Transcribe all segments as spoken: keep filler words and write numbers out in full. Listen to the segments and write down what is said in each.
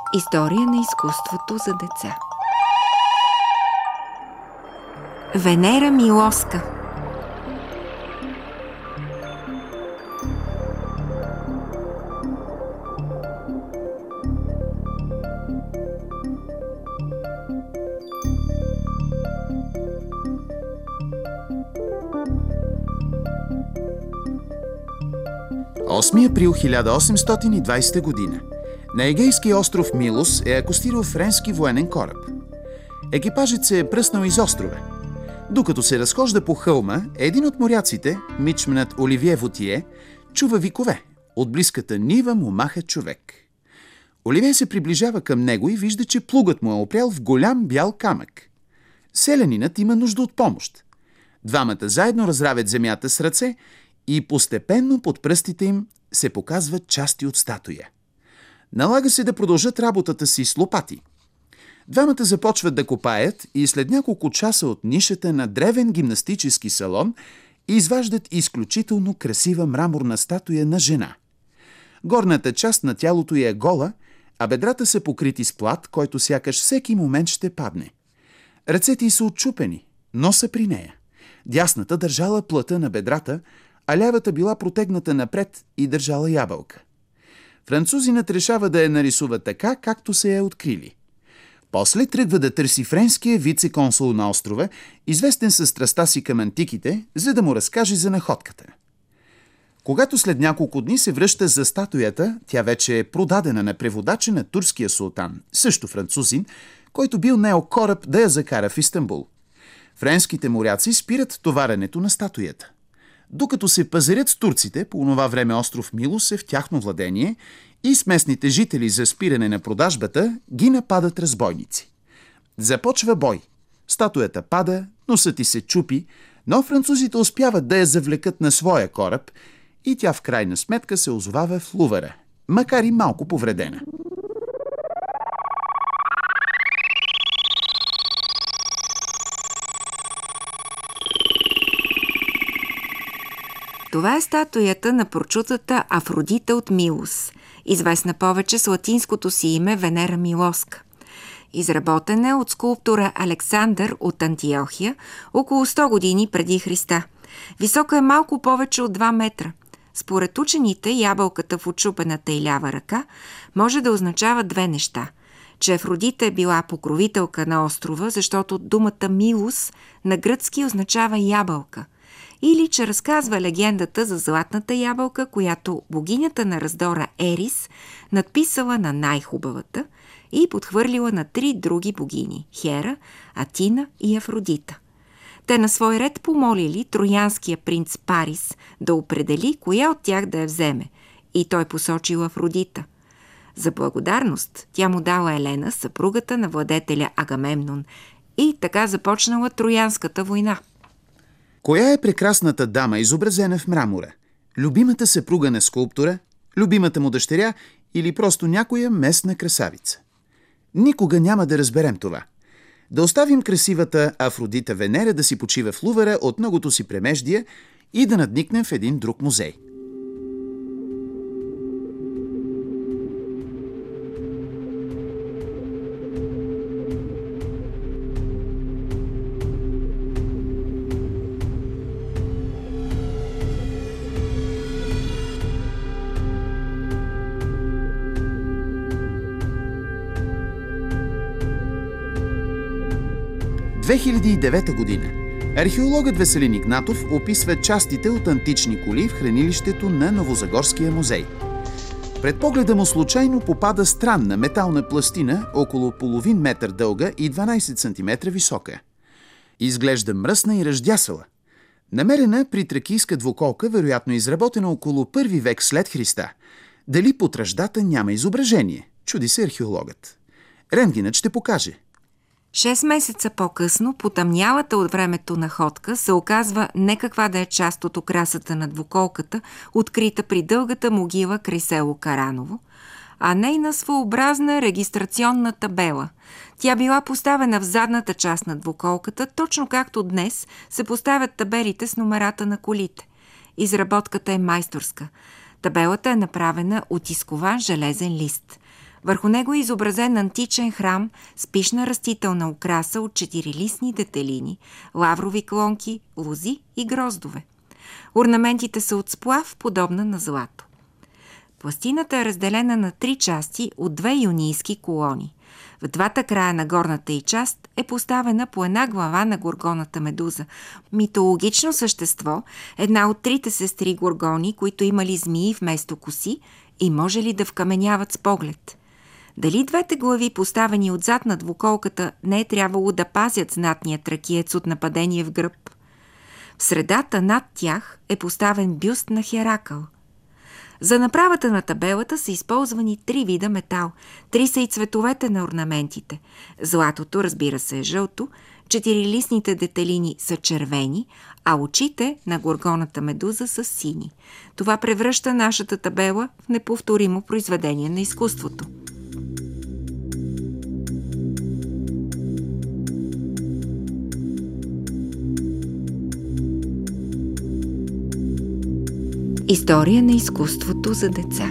История на изкуството за деца. Венера Милоска. осми април хиляда осемстотин и двадесета година. На егейския остров Милос е акостирал френски военен кораб. Екипажът се е пръснал из острова. Докато се разхожда по хълма, един от моряците, мичманът Оливие Вотие, чува викове. От близката нива му маха човек. Оливие се приближава към него и вижда, че плугът му е опрял в голям бял камък. Селянинът има нужда от помощ. Двамата заедно разравят земята с ръце и постепенно под пръстите им се показват части от статуя. Налага се да продължат работата си с лопати. Двамата започват да копаят и след няколко часа от нишата на древен гимнастически салон изваждат изключително красива мраморна статуя на жена. Горната част на тялото й е гола, а бедрата са покрити с плат, който сякаш всеки момент ще падне. Ръцете й са отчупени, но са при нея. Дясната държала плъта на бедрата, а лявата била протегната напред и държала ябълка. Французинът решава да я нарисува така, както се е открили. После тръгва да търси френския вице-консул на острова, известен със страстта си към антиките, за да му разкаже за находката. Когато след няколко дни се връща за статуята, тя вече е продадена на преводача на турския султан, също французин, който бил наел кораб да я закара в Истанбул. Френските моряци спират товаренето на статуята. Докато се пазарят с турците, по онова време остров Милос е в тяхно владение и с местните жители за спиране на продажбата ги нападат разбойници. Започва бой. Статуята пада, носът й се чупи, но французите успяват да я завлекат на своя кораб и тя в крайна сметка се озовава в Лувъра, макар и малко повредена. Това е статуята на прочутата Афродита от Милос, известна повече с латинското си име Венера Милоска. Изработена е от скулптора Александър от Антиохия около сто години преди Христа. Висока е малко повече от два метра. Според учените, ябълката в отчупената й лява ръка може да означава две неща. Че Афродита е била покровителка на острова, защото думата Милос на гръцки означава ябълка, или че разказва легендата за златната ябълка, която богинята на раздора Ерис надписала на най-хубавата и подхвърлила на три други богини – Хера, Атина и Афродита. Те на свой ред помолили троянския принц Парис да определи коя от тях да я вземе, и той посочил Афродита. За благодарност тя му дала Елена, съпругата на владетеля Агамемнон, и така започнала Троянската война. Коя е прекрасната дама, изобразена в мрамора? Любимата съпруга на скулптора, любимата му дъщеря или просто някоя местна красавица? Никога няма да разберем това. Да оставим красивата Афродита Венера да си почива в Лувъра от многото си премеждия и да надникнем в един друг музей. две хиляди и девета година. Археологът Веселин Игнатов описва частите от антични коли в хранилището на Новозагорския музей. Пред погледа му случайно попада странна метална пластина, около половин метър дълга и дванадесет сантиметра висока. Изглежда мръсна и ръждясала. Намерена при тракийска двуколка, вероятно изработена около първи век след Христа. Дали под ръждата няма изображение? Чуди се археологът. Рентгенът ще покаже. Шест месеца по-късно потъмнялата от времето находка се оказва не каква да е част от украсата на двуколката, открита при дългата могила край село Караново, а нейна своеобразна регистрационна табела. Тя била поставена в задната част на двуколката, точно както днес се поставят табелите с номерата на колите. Изработката е майсторска. Табелата е направена от изкован железен лист. Върху него е изобразен античен храм с пишна растителна украса от четирилистни детелини, лаврови клонки, лози и гроздове. Орнаментите са от сплав, подобна на злато. Пластината е разделена на три части от две юнийски колони. В двата края на горната й част е поставена по една глава на горгоната Медуза. Митологично същество, една от трите сестри горгони, които имали змии вместо коси и може ли да вкаменяват с поглед. Дали двете глави, поставени отзад на двуколката, не е трябвало да пазят знатния тракиец от нападение в гръб? В средата над тях е поставен бюст на Херакъл. За направата на табелата са използвани три вида метал. Три са и цветовете на орнаментите. Златото, разбира се, е жълто, четирилистните детелини са червени, а очите на горгоната Медуза са сини. Това превръща нашата табела в неповторимо произведение на изкуството. История на изкуството за деца.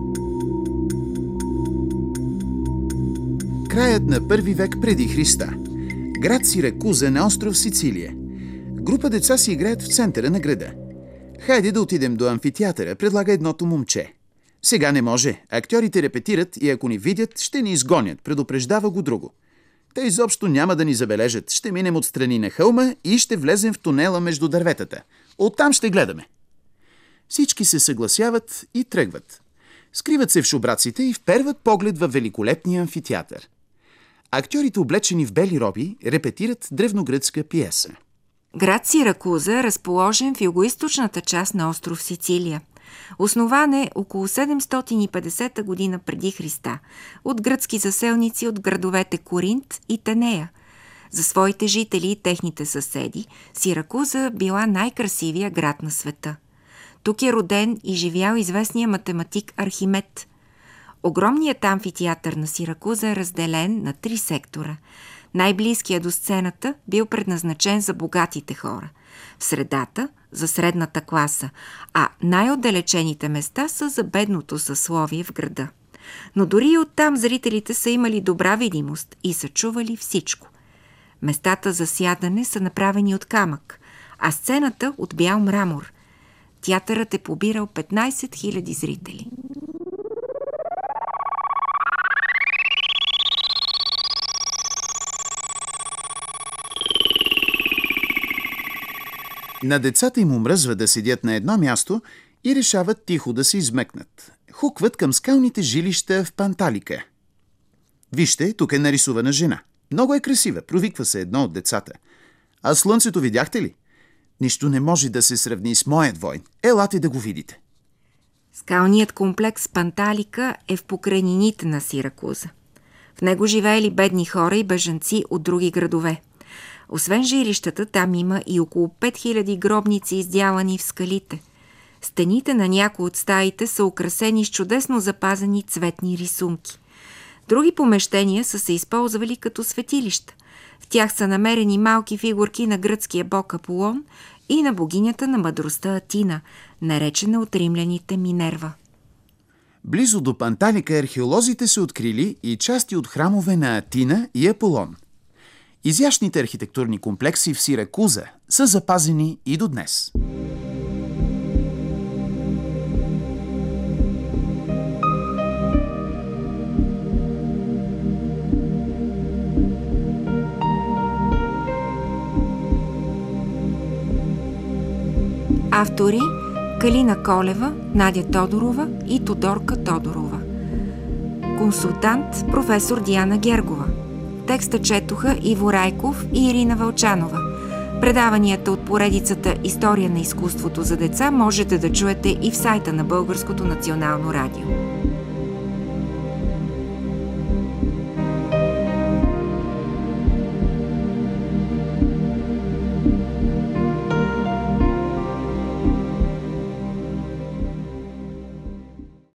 Краят на първи век преди Христа. Град Сиракуза на остров Сицилия. Група деца си играят в центъра на града. Хайде да отидем до амфитеатъра, предлага едното момче. Сега не може. Актьорите репетират и ако ни видят, ще ни изгонят, предупреждава го друго. Те изобщо няма да ни забележат. Ще минем отстрани на хълма и ще влезем в тунела между дърветата. Оттам ще гледаме. Всички се съгласяват и тръгват. Скриват се в шубраците и вперват поглед във великолепния амфитеатър. Актьорите, облечени в бели роби, репетират древногръцка пиеса. Град Сиракуза е разположен в югоизточната част на остров Сицилия. Основан е около седемстотин и петдесета година преди Христа от гръцки заселници от градовете Коринт и Тенея. За своите жители и техните съседи Сиракуза била най-красивия град на света. Тук е роден и живял известния математик Архимед. Огромният амфитеатър на Сиракуза е разделен на три сектора. Най-близкият до сцената бил предназначен за богатите хора, в средата – за средната класа, а най-отдалечените места са за бедното съсловие в града. Но дори и оттам зрителите са имали добра видимост и са чували всичко. Местата за сядане са направени от камък, а сцената от бял мрамор. Театърът е побирал петнайсет хиляди зрители. На децата им омръзва да седят на едно място и решават тихо да се измъкнат. Хукват към скалните жилища в Панталика. Вижте, тук е нарисувана жена. Много е красива, провиква се едно от децата. А слънцето видяхте ли? Нищо не може да се сравни с моят войн. Елате да го видите. Скалният комплекс Панталика е в покрайнините на Сиракуза. В него живеели бедни хора и бежанци от други градове. Освен жилищата, там има и около пет хиляди гробници, издявани в скалите. Стените на някои от стаите са украсени с чудесно запазени цветни рисунки. Други помещения са се използвали като светилища. В тях са намерени малки фигурки на гръцкия бог Аполон и на богинята на мъдростта Атина, наречена от римляните Минерва. Близо до Панталика археолозите са открили и части от храмове на Атина и Аполон. Изящните архитектурни комплекси в Сиракуза са запазени и до днес. Автори – Калина Колева, Надя Тодорова и Тодорка Тодорова. Консултант – професор Диана Гергова. Текста четоха Иво Райков и Ирина Вълчанова. Предаванията от поредицата История на изкуството за деца можете да чуете и в сайта на Българското национално радио.